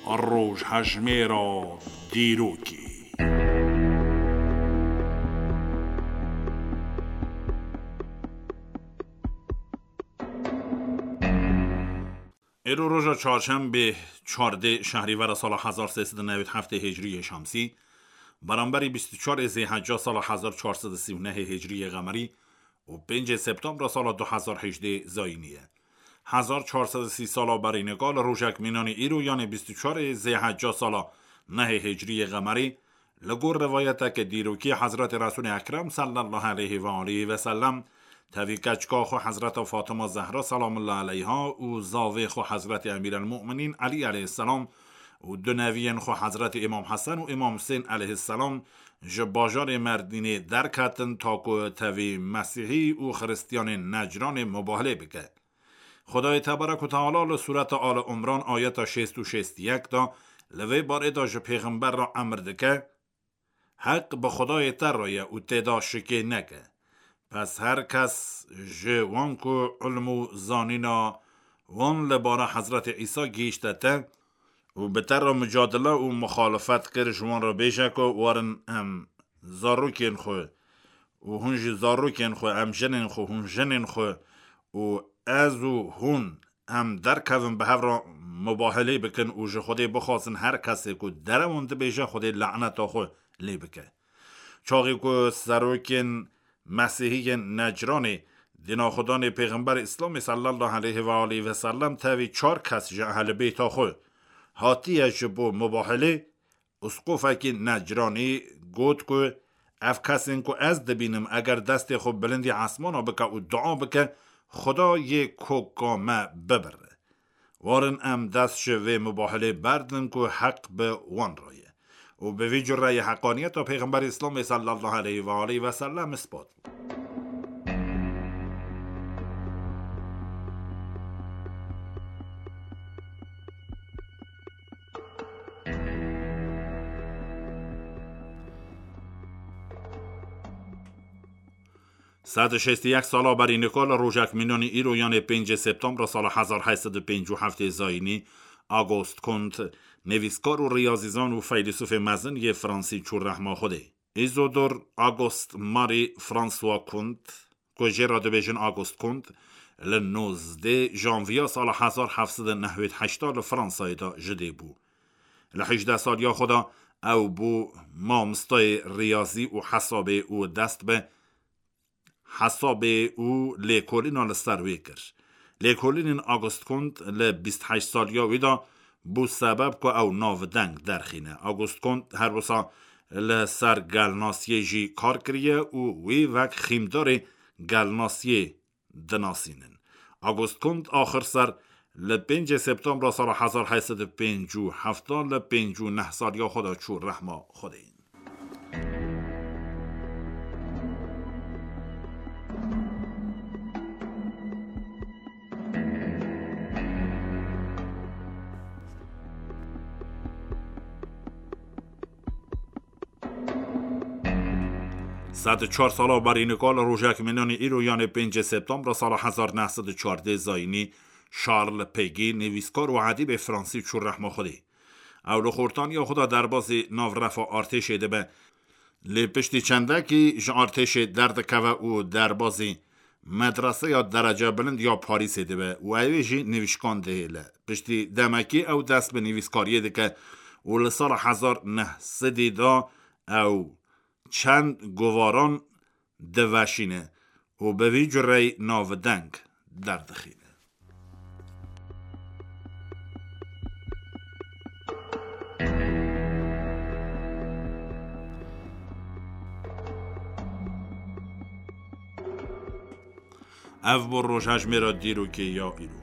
روش هجمه را دیروکی. ایرو روژا چهارشنبه 14 شهریور سال 1397 هجری شمسی برابر 24 ذی‌حجه سال 1439 هجری قمری و 5 سپتامبر سال 2018 زاینیه. 1430 سال برینگال روژک مینانی ایرو یعنی 24 ذی‌حجه سال 9 هجری قمری لگور روایت که دیروکی حضرت رسول اکرم صلی الله علیه و آله و سلم توی کچکا خو حضرت فاطمه زهرا سلام الله علیها و زاوی خو حضرت امیرالمؤمنین علی علیه السلام و دو نویین خو حضرت امام حسن و امام حسین علیه السلام جباجار مردینه در کتن تا که توی مسیحی و خریستیان نجران مباهله بکه. خدای تبارک و تعالی لسورت آل عمران آیت 661 دا لوی بار دا پیغمبر را امر دکه حق به خدای تر رایه و تدا شکه نکه. پس هر کس جوان کو علم و زانینا وان لباره حضرت عیسی گیشته و بتر را مجادله و مخالفت کر جوان را بیشه که وارن هم زاروکین خو و هنج زاروکین خو هم جنین خو هن جنین خو و از و هن هم در کون به هر را مباهله بکن و جه خوده بخواستن هر کسی که در مونده بیشه خوده لعنت خو لی بکن. چاقی که زاروکین مسیحی نجران دینا خدان پیغمبر اسلام صلی الله علیه و آله و سلم تاوی 4 کس جه اهل بیت خو هاتی جبو مباهله اسقوفه که نجرانی گوت که اف کسین که از دبینم اگر دست خو بلندی عصمانا بکه و دعا بکه خدا یک کوکامه ببره وارن ام دست شوه مباهله بردن که حق به وان رایه و به ویجر رای حقانیت و پیغمبر اسلام صلی الله علیه و آله و سلم اثبات بود. صد شست یک سالا بر اینکال روژک مینانی ایرو یعنی 5 سپتامبر سال 1857 زاینی آگوست کنت نویسکار و ریاضیزان و فیلسوف مزنی فرانسی چور رحمه خوده. ایزودور آگوست ماری فرانسوا کنت که را دبیجن آگوست کنت ل19 ژانویه سال 1798 فرانسای دا جده بو. ل18 سال یا خدا او بو مامستای ریاضی و حساب او دست به حساب او لیکولین لستروی کر. لیکولین آگوست کنت ل28 سال یا ویدا بو سبب که او ناو دنگ درخینه. آگوست کنت هر بسا لسر گلناسیه جی کار کریه و وی وک خیمدار گلناسیه دناسینن. آگوست کنت آخر سر ل5 سپتامبر سال 1857 ل59 سال یا خدا چور رحمه خوده این. صد 4 سالا بر اینکال روژک مینانی ایرو یعنی 5 سپتامبر سال 1914 زاینی شارل پگی نویسکار و ادیب فرانسی چور رحمه خوده. اولو خورتان یا خدا درباز ناورف آرتش دبه لپشتی چندکی ج آرتش درد که و دربازی مدرسه یا درجه بلند یا پاریس دبه و اویجی نویشکان دهیله پشتی دمکی او دست به نویسکاریه ده که و سال 1900 دا او چند گواران دوشینه و به وی جره ناو دنگ دردخینه. او بر روش هجمه را دیرو که یا ایرو